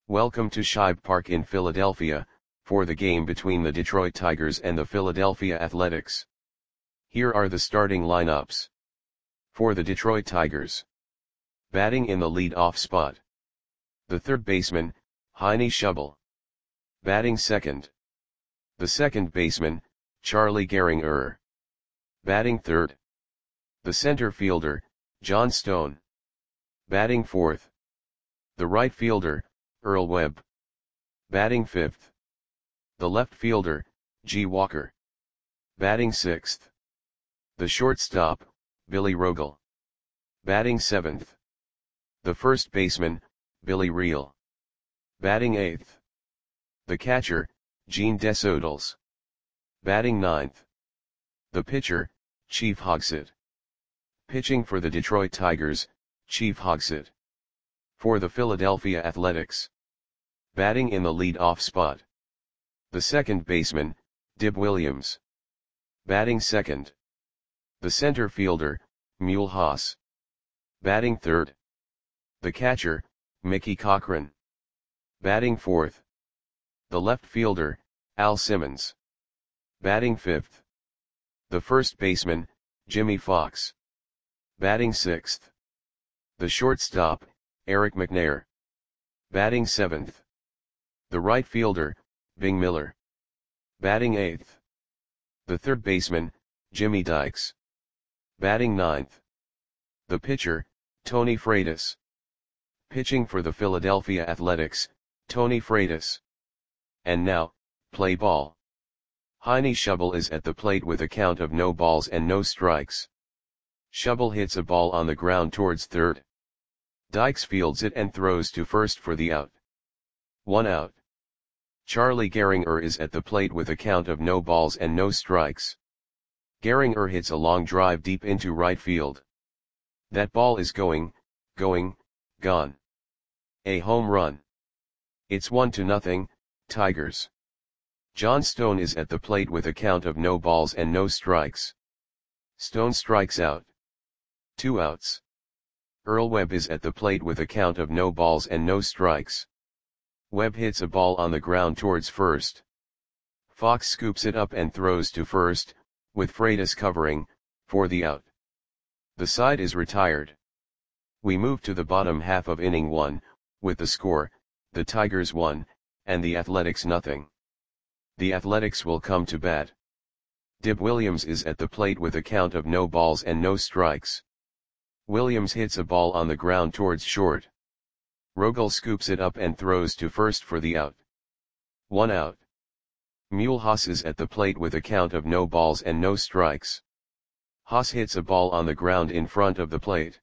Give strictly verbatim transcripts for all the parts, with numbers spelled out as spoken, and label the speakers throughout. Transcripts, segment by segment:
Speaker 1: Welcome to Shibe Park in Philadelphia, for the game between the Detroit Tigers and the Philadelphia Athletics. Here are the starting lineups. For the Detroit Tigers. Batting in the lead-off spot. The third baseman, Heine Schubel. Batting second. The second baseman, Charlie Gehringer. Batting third. The center fielder, John Stone. Batting fourth. The right fielder, Earl Webb. Batting fifth. The left fielder, G. Walker. Batting sixth. The shortstop, Billy Rogel. Batting seventh. The first baseman, Billy Reel. Batting eighth. The catcher, Gene Desodals. Batting ninth. The pitcher, Chief Hogsett. Pitching for the Detroit Tigers, Chief Hogsett. For the Philadelphia Athletics. Batting in the lead-off spot. The second baseman, Dib Williams. Batting second. The center fielder, Mule Haas. Batting third. The catcher, Mickey Cochrane. Batting fourth. The left fielder, Al Simmons. Batting fifth. The first baseman, Jimmy Fox. Batting sixth. The shortstop, Eric McNair. Batting seventh. The right fielder, Bing Miller. Batting eighth. The third baseman, Jimmy Dykes. Batting ninth. The pitcher, Tony Freitas. Pitching for the Philadelphia Athletics, Tony Freitas. And now, play ball. Heine Schubel is at the plate with a count of no balls and no strikes. Schubel hits a ball on the ground towards third. Dykes fields it and throws to first for the out. One out. Charlie Gehringer is at the plate with a count of no balls and no strikes. Gehringer hits a long drive deep into right field. That ball is going, going, gone. A home run. It's one to nothing, Tigers. John Stone is at the plate with a count of no balls and no strikes. Stone strikes out. Two outs. Earl Webb is at the plate with a count of no balls and no strikes. Webb hits a ball on the ground towards first. Fox scoops it up and throws to first, with Freitas covering, for the out. The side is retired. We move to the bottom half of inning one, with the score, the Tigers one, and the Athletics nothing. The Athletics will come to bat. Dib Williams is at the plate with a count of no balls and no strikes. Williams hits a ball on the ground towards short. Rogel scoops it up and throws to first for the out. One out. Mule Haas is at the plate with a count of no balls and no strikes. Haas hits a ball on the ground in front of the plate.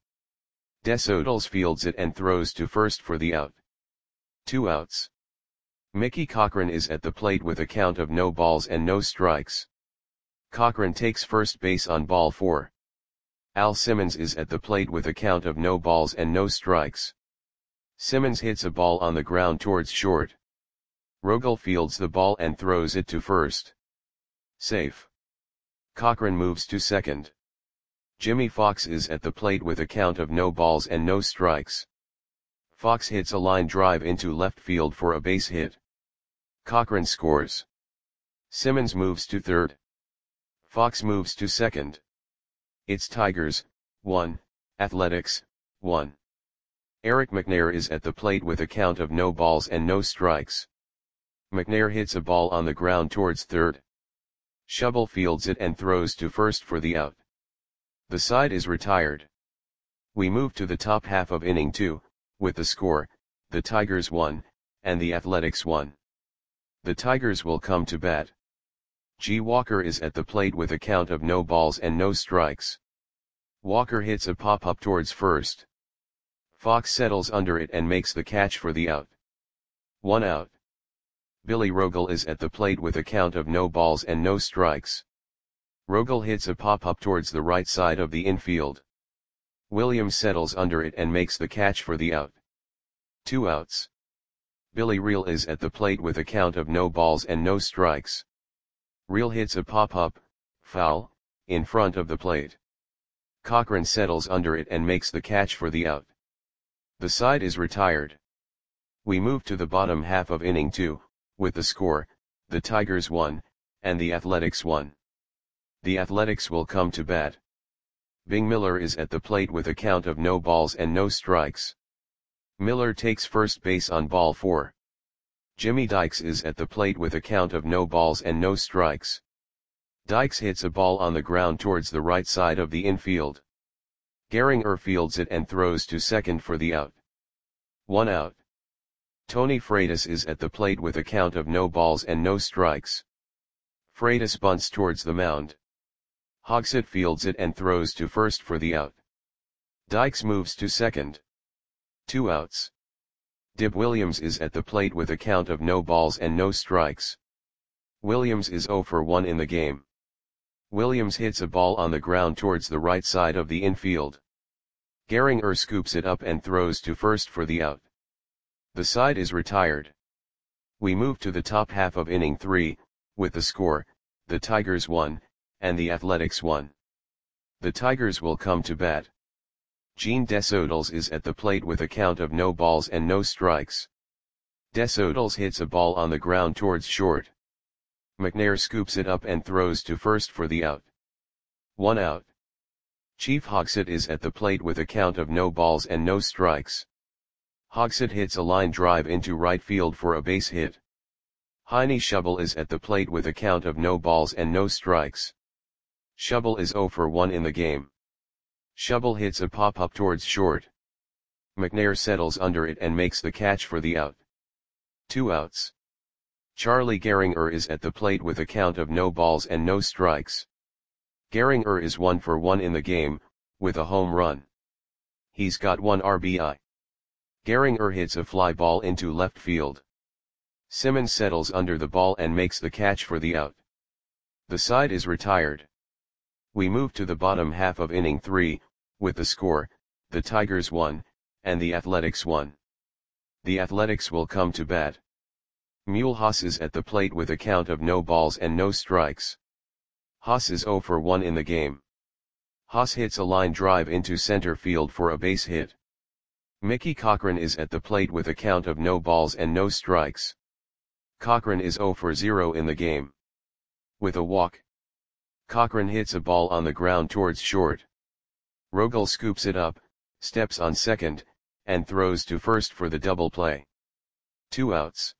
Speaker 1: Desodals fields it and throws to first for the out. Two outs. Mickey Cochrane is at the plate with a count of no balls and no strikes. Cochrane takes first base on ball four. Al Simmons is at the plate with a count of no balls and no strikes. Simmons hits a ball on the ground towards short. Rogel fields the ball and throws it to first. Safe. Cochrane moves to second. Jimmy Fox is at the plate with a count of no balls and no strikes. Fox hits a line drive into left field for a base hit. Cochrane scores. Simmons moves to third. Fox moves to second. It's Tigers, one, Athletics, one. Eric McNair is at the plate with a count of no balls and no strikes. McNair hits a ball on the ground towards third. Schubel fields it and throws to first for the out. The side is retired. We move to the top half of inning two, with the score, the Tigers one, and the Athletics one. The Tigers will come to bat. G. Walker is at the plate with a count of no balls and no strikes. Walker hits a pop-up towards first. Fox settles under it and makes the catch for the out. One out. Billy Rogel is at the plate with a count of no balls and no strikes. Rogel hits a pop-up towards the right side of the infield. Williams settles under it and makes the catch for the out. Two outs. Billy Reel is at the plate with a count of no balls and no strikes. Reel hits a pop-up, foul, in front of the plate. Cochrane settles under it and makes the catch for the out. The side is retired. We move to the bottom half of inning two, with the score, the Tigers won, and the Athletics won. The Athletics will come to bat. Bing Miller is at the plate with a count of no balls and no strikes. Miller takes first base on ball four. Jimmy Dykes is at the plate with a count of no balls and no strikes. Dykes hits a ball on the ground towards the right side of the infield. Gehringer fields it and throws to second for the out. One out. Tony Freitas is at the plate with a count of no balls and no strikes. Freitas bunts towards the mound. Hogsett fields it and throws to first for the out. Dykes moves to second. Two outs. Dib Williams is at the plate with a count of no balls and no strikes. Williams is oh for one in the game. Williams hits a ball on the ground towards the right side of the infield. Gehringer scoops it up and throws to first for the out. The side is retired. We move to the top half of inning three, with the score, the Tigers won, and the Athletics won. The Tigers will come to bat. Gene Desodals is at the plate with a count of no balls and no strikes. Desodals hits a ball on the ground towards short. McNair scoops it up and throws to first for the out. One out. Chief Hogsett is at the plate with a count of no balls and no strikes. Hogsett hits a line drive into right field for a base hit. Heine Schubel is at the plate with a count of no balls and no strikes. Schubel is oh for one in the game. Schubel hits a pop-up towards short. McNair settles under it and makes the catch for the out. Two outs. Charlie Gehringer is at the plate with a count of no balls and no strikes. Gehringer is one for one in the game, with a home run. He's got one R B I. Gehringer hits a fly ball into left field. Simmons settles under the ball and makes the catch for the out. The side is retired. We move to the bottom half of inning three, with the score, the Tigers won, and the Athletics won. The Athletics will come to bat. Mule Haas is at the plate with a count of no balls and no strikes. Haas is oh for one in the game. Haas hits a line drive into center field for a base hit. Mickey Cochrane is at the plate with a count of no balls and no strikes. Cochrane is oh for zero in the game. With a walk. Cochrane hits a ball on the ground towards short. Rogel scoops it up, steps on second, and throws to first for the double play. Two outs.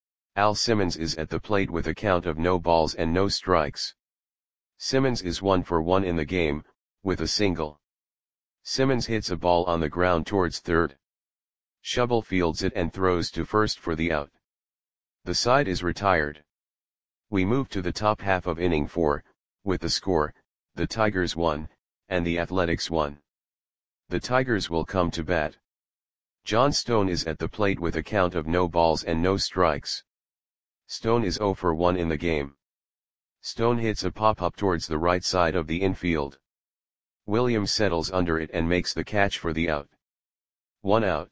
Speaker 1: Al Simmons is at the plate with a count of no balls and no strikes. Simmons is one for one in the game, with a single. Simmons hits a ball on the ground towards third. Schubel fields it and throws to first for the out. The side is retired. We move to the top half of inning four, with the score, the Tigers won, and the Athletics won. The Tigers will come to bat. John Stone is at the plate with a count of no balls and no strikes. Stone is oh for one in the game. Stone hits a pop-up towards the right side of the infield. Williams settles under it and makes the catch for the out. One out.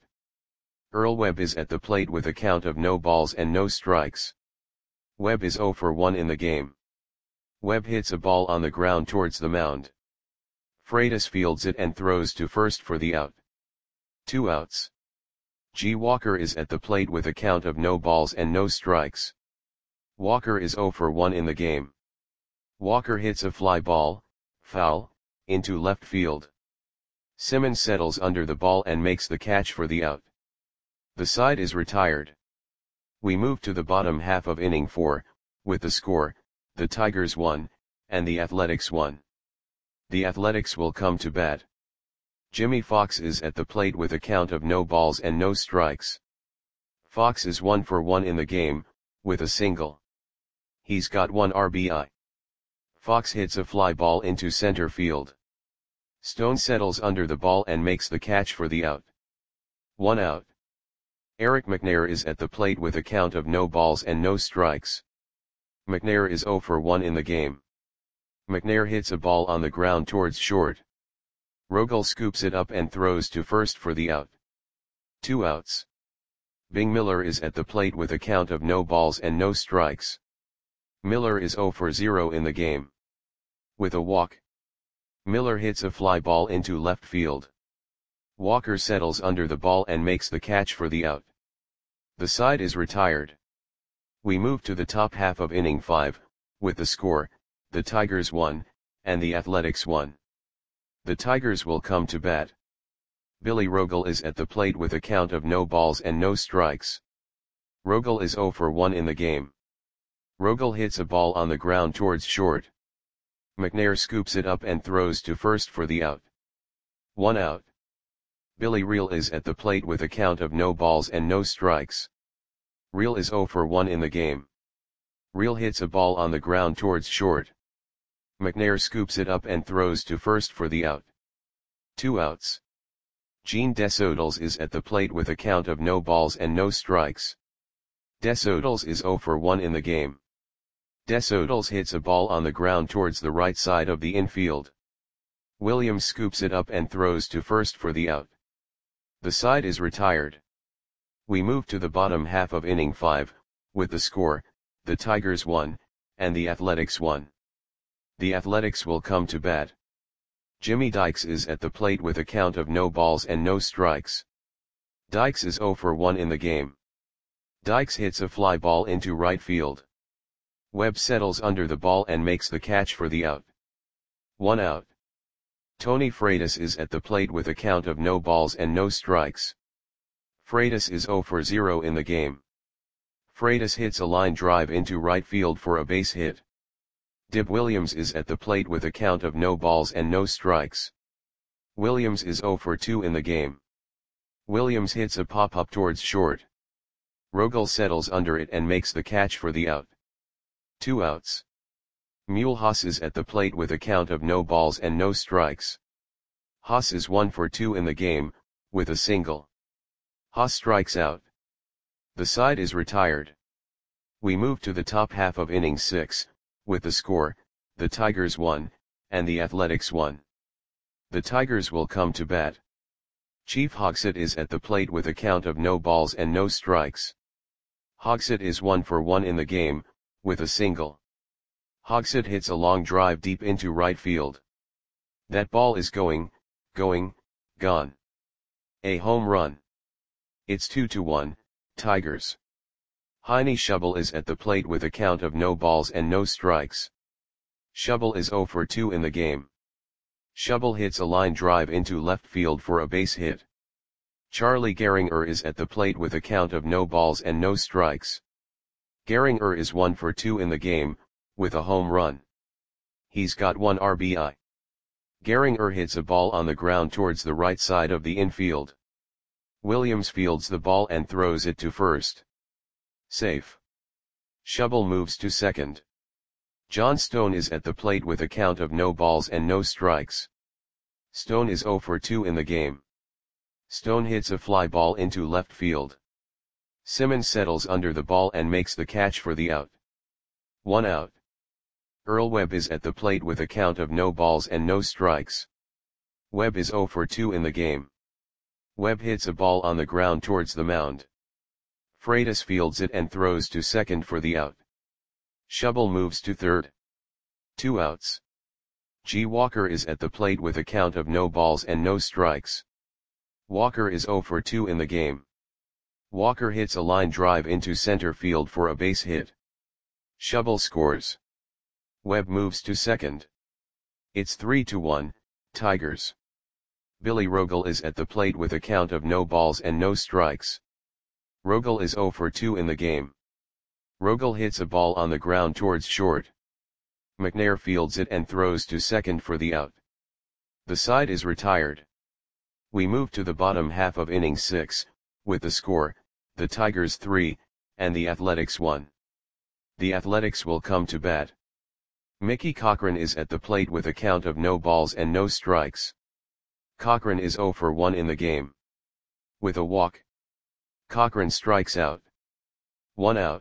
Speaker 1: Earl Webb is at the plate with a count of no balls and no strikes. Webb is oh for one in the game. Webb hits a ball on the ground towards the mound. Freitas fields it and throws to first for the out. Two outs. G. Walker is at the plate with a count of no balls and no strikes. Walker is oh for one in the game. Walker hits a fly ball, foul, into left field. Simmons settles under the ball and makes the catch for the out. The side is retired. We move to the bottom half of inning four, with the score, the Tigers won, and the Athletics won. The Athletics will come to bat. Jimmy Fox is at the plate with a count of no balls and no strikes. Fox is one for one in the game, with a single. He's got one R B I. Fox hits a fly ball into center field. Stone settles under the ball and makes the catch for the out. One out. Eric McNair is at the plate with a count of no balls and no strikes. McNair is oh for one in the game. McNair hits a ball on the ground towards short. Rogel scoops it up and throws to first for the out. Two outs. Bing Miller is at the plate with a count of no balls and no strikes. Miller is oh for zero in the game. With a walk. Miller hits a fly ball into left field. Walker settles under the ball and makes the catch for the out. The side is retired. We move to the top half of inning five, with the score, the Tigers one, and the Athletics one. The Tigers will come to bat. Billy Rogel is at the plate with a count of no balls and no strikes. Rogel is zero for one in the game. Rogel hits a ball on the ground towards short. McNair scoops it up and throws to first for the out. One out. Billy Reel is at the plate with a count of no balls and no strikes. Reel is zero for one in the game. Reel hits a ball on the ground towards short. McNair scoops it up and throws to first for the out. Two outs. Gene Desodals is at the plate with a count of no balls and no strikes. Desodals is zero for one in the game. Desodals hits a ball on the ground towards the right side of the infield. Williams scoops it up and throws to first for the out. The side is retired. We move to the bottom half of inning five, with the score, the Tigers one, and the Athletics one. The Athletics will come to bat. Jimmy Dykes is at the plate with a count of no balls and no strikes. Dykes is zero for one in the game. Dykes hits a fly ball into right field. Webb settles under the ball and makes the catch for the out. One out. Tony Freitas is at the plate with a count of no balls and no strikes. Freitas is zero for zero in the game. Freitas hits a line drive into right field for a base hit. Dib Williams is at the plate with a count of no balls and no strikes. Williams is zero for two in the game. Williams hits a pop-up towards short. Rogel settles under it and makes the catch for the out. Two outs. Mule Haas is at the plate with a count of no balls and no strikes. Haas is one for two in the game, with a single. Haas strikes out. The side is retired. We move to the top half of inning six, with the score, the Tigers one, and the Athletics one. The Tigers will come to bat. Chief Hogsett is at the plate with a count of no balls and no strikes. Hogsett is one for one in the game, with a single. Hogsett hits a long drive deep into right field. That ball is going, going, gone. A home run. It's two to one, Tigers. Heine Schubel is at the plate with a count of no balls and no strikes. Schubel is zero for two in the game. Schubel hits a line drive into left field for a base hit. Charlie Gehringer is at the plate with a count of no balls and no strikes. Gehringer is one for two in the game, with a home run. He's got one R B I. Gehringer hits a ball on the ground towards the right side of the infield. Williams fields the ball and throws it to first. Safe. Schubel moves to second. John Stone is at the plate with a count of no balls and no strikes. Stone is zero for two in the game. Stone hits a fly ball into left field. Simmons settles under the ball and makes the catch for the out. One out. Earl Webb is at the plate with a count of no balls and no strikes. Webb is zero for two in the game. Webb hits a ball on the ground towards the mound. Freitas fields it and throws to second for the out. Schubel moves to third. Two outs. G. Walker is at the plate with a count of no balls and no strikes. Walker is zero for two in the game. Walker hits a line drive into center field for a base hit. Schubel scores. Webb moves to second. It's three to one, Tigers. Billy Rogel is at the plate with a count of no balls and no strikes. Rogel is zero for two in the game. Rogel hits a ball on the ground towards short. McNair fields it and throws to second for the out. The side is retired. We move to the bottom half of inning six, with the score, the Tigers three, and the Athletics one. The Athletics will come to bat. Mickey Cochran is at the plate with a count of no balls and no strikes. Cochran is zero for one in the game. With a walk, Cochran strikes out. One out.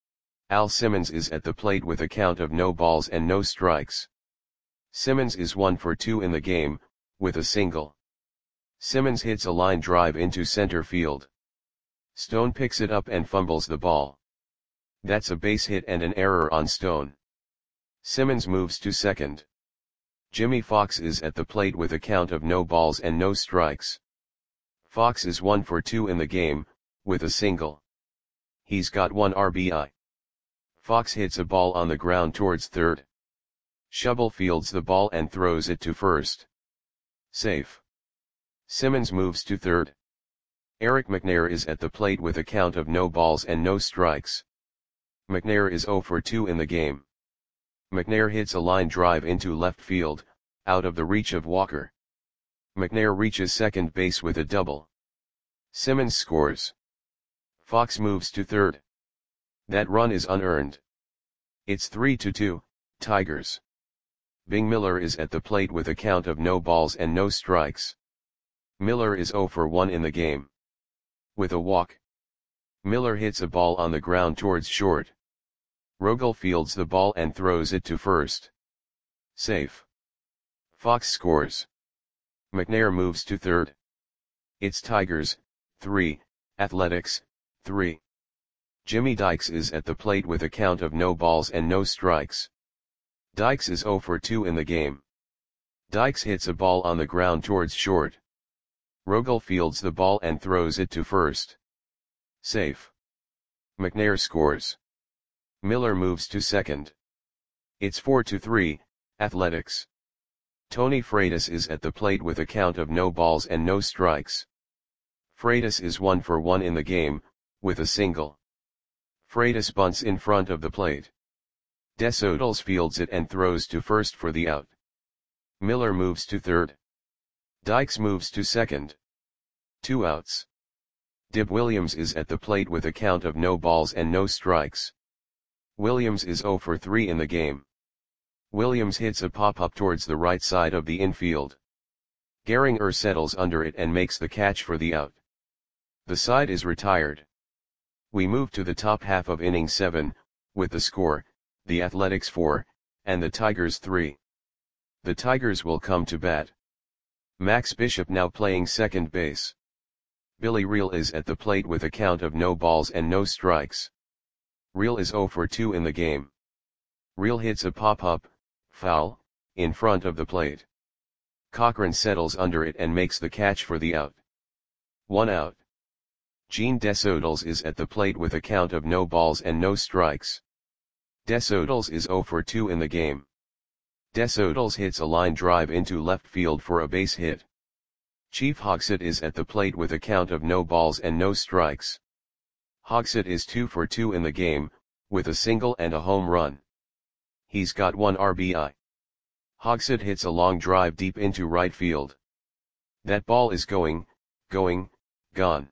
Speaker 1: Al Simmons is at the plate with a count of no balls and no strikes. Simmons is one for two in the game, with a single. Simmons hits a line drive into center field. Stone picks it up and fumbles the ball. That's a base hit and an error on Stone. Simmons moves to second. Jimmy Fox is at the plate with a count of no balls and no strikes. Fox is one for two in the game, with a single. He's got one R B I. Fox hits a ball on the ground towards third. Schubel fields the ball and throws it to first. Safe. Simmons moves to third. Eric McNair is at the plate with a count of no balls and no strikes. McNair is zero for two in the game. McNair hits a line drive into left field, out of the reach of Walker. McNair reaches second base with a double. Simmons scores. Fox moves to third. That run is unearned. It's three to two, Tigers. Bing Miller is at the plate with a count of no balls and no strikes. Miller is zero for one in the game. With a walk. Miller hits a ball on the ground towards short. Rogel fields the ball and throws it to first. Safe. Fox scores. McNair moves to third. It's Tigers, three, Athletics, three. Jimmy Dykes is at the plate with a count of no balls and no strikes. Dykes is zero for two in the game. Dykes hits a ball on the ground towards short. Rogel fields the ball and throws it to first. Safe. McNair scores. Miller moves to second. It's four to three, Athletics. Tony Freitas is at the plate with a count of no balls and no strikes. Freitas is one for one in the game, with a single. Freitas bunts in front of the plate. Desodals fields it and throws to first for the out. Miller moves to third. Dykes moves to second. Two outs. Dib Williams is at the plate with a count of no balls and no strikes. Williams is zero for three in the game. Williams hits a pop-up towards the right side of the infield. Gehringer settles under it and makes the catch for the out. The side is retired. We move to the top half of inning seven, with the score, the Athletics four, and the Tigers three. The Tigers will come to bat. Max Bishop now playing second base. Billy Reel is at the plate with a count of no balls and no strikes. Reel is zero for two in the game. Reel hits a pop-up, foul, in front of the plate. Cochran settles under it and makes the catch for the out. One out. Gene Desodals is at the plate with a count of no balls and no strikes. Desodals is zero for two in the game. Desodals hits a line drive into left field for a base hit. Chief Hogsett is at the plate with a count of no balls and no strikes. Hogsett is two for two in the game, with a single and a home run. He's got one R B I. Hogsett hits a long drive deep into right field. That ball is going, going, gone.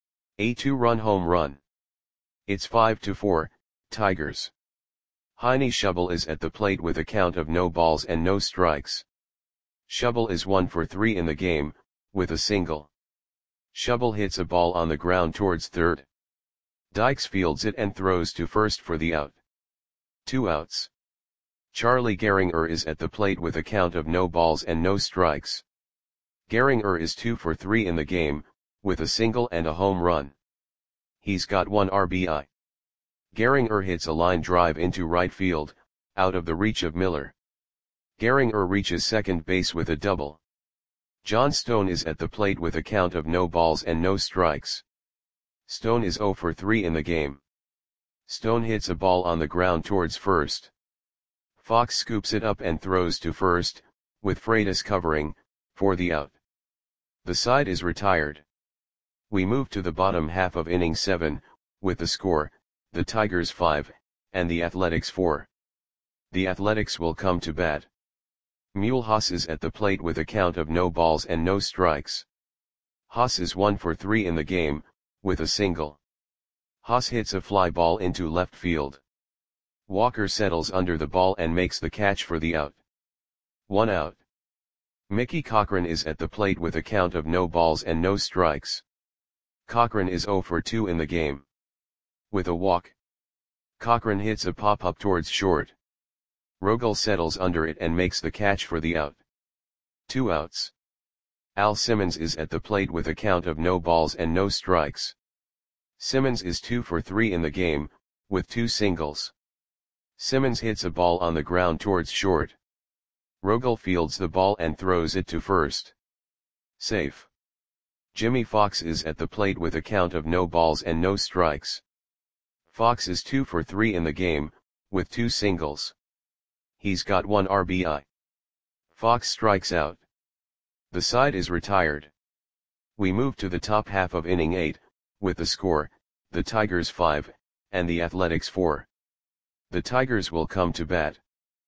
Speaker 1: A two-run home run. It's five to four, Tigers. Heine Schubel is at the plate with a count of no balls and no strikes. Schubel is one for three in the game, with a single. Schubel hits a ball on the ground towards third. Dykes fields it and throws to first for the out. Two outs. Charlie Gehringer is at the plate with a count of no balls and no strikes. Gehringer is two for three in the game, with a single and a home run. He's got one R B I. Gehringer hits a line drive into right field, out of the reach of Miller. Gehringer reaches second base with a double. John Stone is at the plate with a count of no balls and no strikes. Stone is zero for three in the game. Stone hits a ball on the ground towards first. Fox scoops it up and throws to first, with Freitas covering, for the out. The side is retired. We move to the bottom half of inning seven, with the score, the Tigers five, and the Athletics four. The Athletics will come to bat. Mule Haas is at the plate with a count of no balls and no strikes. Haas is one for three in the game, with a single. Haas hits a fly ball into left field. Walker settles under the ball and makes the catch for the out. One out. Mickey Cochran is at the plate with a count of no balls and no strikes. Cochran is zero for two in the game. With a walk. Cochran hits a pop-up towards short. Rogel settles under it and makes the catch for the out. Two outs. Al Simmons is at the plate with a count of no balls and no strikes. Simmons is two for three in the game, with two singles. Simmons hits a ball on the ground towards short. Rogel fields the ball and throws it to first. Safe. Jimmy Fox is at the plate with a count of no balls and no strikes. Fox is two for three in the game, with two singles. He's got one R B I. Fox strikes out. The side is retired. We move to the top half of inning eight, with the score, the Tigers five, and the Athletics four. The Tigers will come to bat.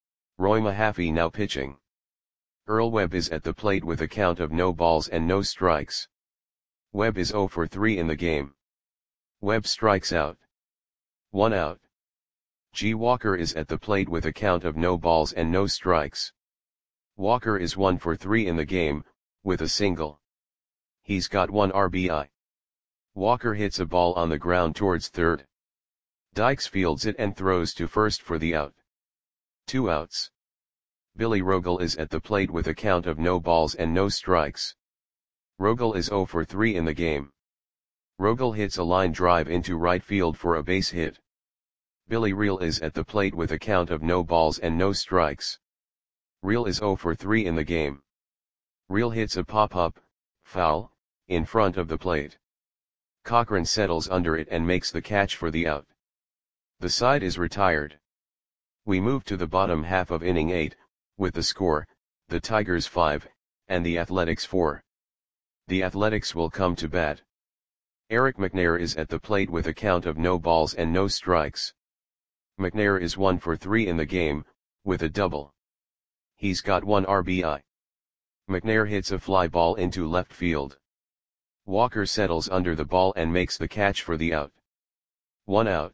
Speaker 1: Roy Mahaffey now pitching. Earl Webb is at the plate with a count of no balls and no strikes. Webb is zero for three in the game. Webb strikes out. One out. G. Walker is at the plate with a count of no balls and no strikes. Walker is one for three in the game, with a single. He's got one R B I. Walker hits a ball on the ground towards third. Dykes fields it and throws to first for the out. Two outs. Billy Rogel is at the plate with a count of no balls and no strikes. Rogel is zero for three in the game. Rogel hits a line drive into right field for a base hit. Billy Reel is at the plate with a count of no balls and no strikes. Reel is zero for three in the game. Reel hits a pop-up, foul, in front of the plate. Cochran settles under it and makes the catch for the out. The side is retired. We move to the bottom half of inning eight, with the score, the Tigers five, and the Athletics four. The Athletics will come to bat. Eric McNair is at the plate with a count of no balls and no strikes. McNair is one for three in the game, with a double. He's got one R B I. McNair hits a fly ball into left field. Walker settles under the ball and makes the catch for the out. One out.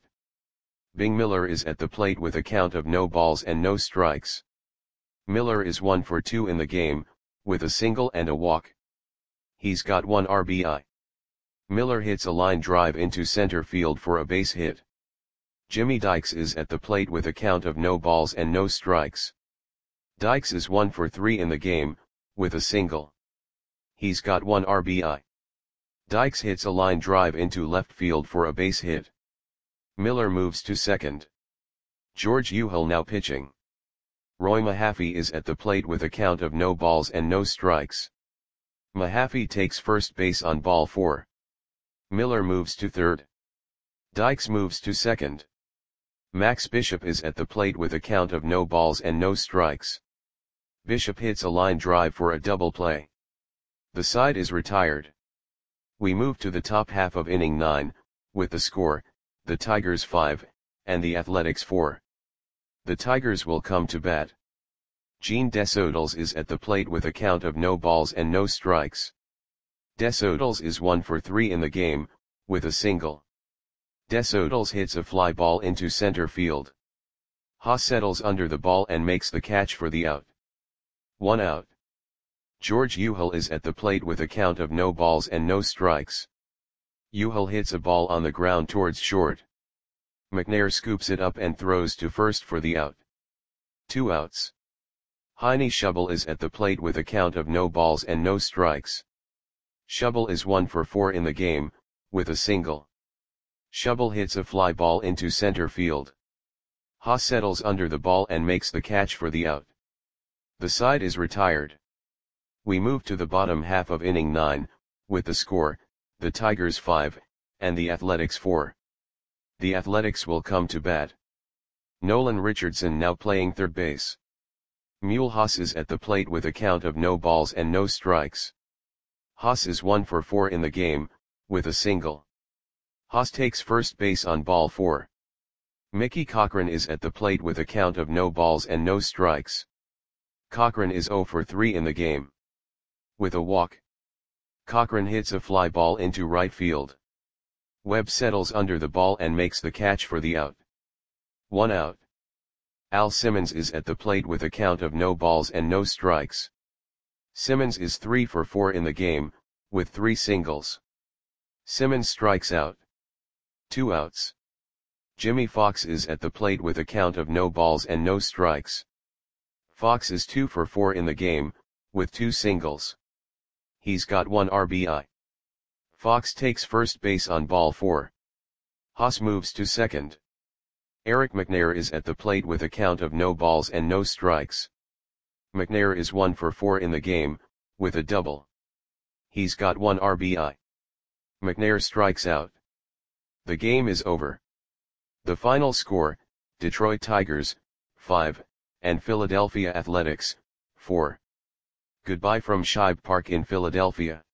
Speaker 1: Bing Miller is at the plate with a count of no balls and no strikes. Miller is one for two in the game, with a single and a walk. He's got one R B I. Miller hits a line drive into center field for a base hit. Jimmy Dykes is at the plate with a count of no balls and no strikes. Dykes is one for three in the game, with a single. He's got one R B I. Dykes hits a line drive into left field for a base hit. Miller moves to second. George Uhill now pitching. Roy Mahaffey is at the plate with a count of no balls and no strikes. Mahaffey takes first base on ball four. Miller moves to third. Dykes moves to second. Max Bishop is at the plate with a count of no balls and no strikes. Bishop hits a line drive for a double play. The side is retired. We move to the top half of inning nine, with the score, the Tigers five, and the Athletics four. The Tigers will come to bat. Gene Desodals is at the plate with a count of no balls and no strikes. Desodals is one for three in the game, with a single. Desodals hits a fly ball into center field. Haas settles under the ball and makes the catch for the out. One out. George Uhill is at the plate with a count of no balls and no strikes. Uhill hits a ball on the ground towards short. McNair scoops it up and throws to first for the out. Two outs. Heine Schubel is at the plate with a count of no balls and no strikes. Schubel is one for four in the game, with a single. Schubel hits a fly ball into center field. Haas settles under the ball and makes the catch for the out. The side is retired. We move to the bottom half of inning nine, with the score, the Tigers five, and the Athletics four. The Athletics will come to bat. Nolan Richardson now playing third base. Mule Haas is at the plate with a count of no balls and no strikes. Haas is one for four in the game, with a single. Haas takes first base on ball four. Mickey Cochran is at the plate with a count of no balls and no strikes. Cochran is zero for three in the game. With a walk. Cochran hits a fly ball into right field. Webb settles under the ball and makes the catch for the out. One out. Al Simmons is at the plate with a count of no balls and no strikes. Simmons is three for four in the game, with three singles. Simmons strikes out. Two outs. Jimmy Fox is at the plate with a count of no balls and no strikes. Fox is two for four in the game, with two singles. He's got one R B I. Fox takes first base on ball four. Haas moves to second. Eric McNair is at the plate with a count of no balls and no strikes. McNair is one for four in the game, with a double. He's got one R B I. McNair strikes out. The game is over. The final score, Detroit Tigers, five, and Philadelphia Athletics, four. Goodbye from Shibe Park in Philadelphia.